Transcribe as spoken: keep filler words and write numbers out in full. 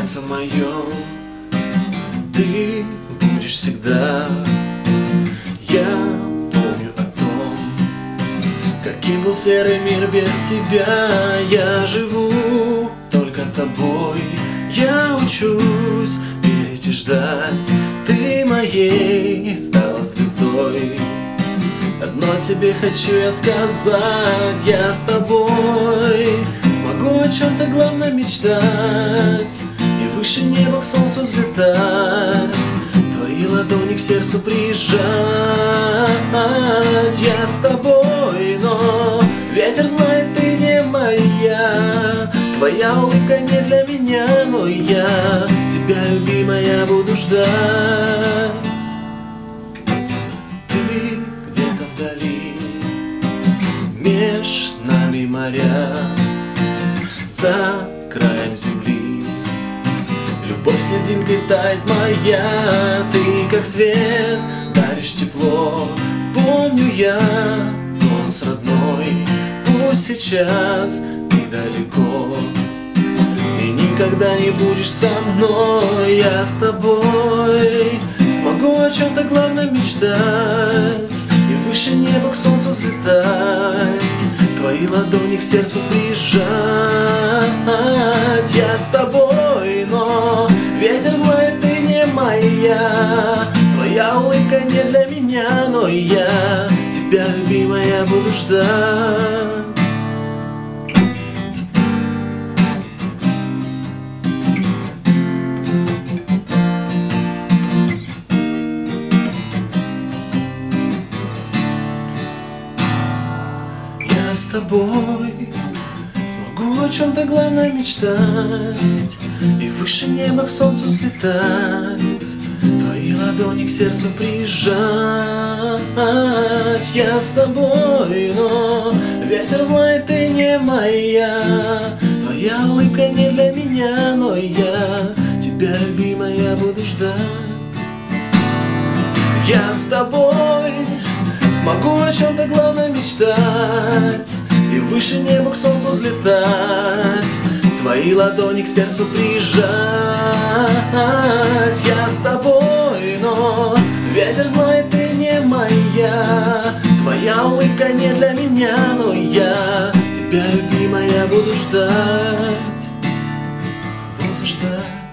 сердце мое ты будешь всегда. Я помню о том, каким был серый мир без тебя. Я живу только тобой, я учусь верить и ждать. Ты моей стала звездой. Одно тебе хочу я сказать: я с тобой смогу о чем-то главном мечтать и выше неба к солнцу взлетать, твои ладони к сердцу прижать. Я с тобой, но ветер знает, ты не моя. Твоя улыбка не для меня, но я тебя, любимая, буду ждать. Ты где-то вдали, меж нами моря, за краем земли любовь слезинкой тает моя. Ты как свет, даришь тепло. Помню я голос родной, пусть сейчас ты далеко и никогда не будешь со мной. Я с тобой смогу о чем-то главном мечтать и выше неба к солнцу взлетать, твои ладони к сердцу прижать. Я с тобой, но ветер знает, ты не моя. Твоя улыбка не для меня, но я тебя, любимая, буду ждать. Я с тобой смогу о чем-то главном мечтать и выше неба к солнцу взлетать, твои ладони к сердцу прижать. Я с тобой, но ветер знает, ты не моя. Твоя улыбка не для меня, но я тебя, любимая, буду ждать. Я с тобой смогу о чем-то главном мечтать и выше неба к солнцу взлетать, твои ладони к сердцу прижать. Я с тобой, но ветер знает, ты не моя. Твоя улыбка не для меня, но я тебя, любимая, буду ждать. Буду ждать.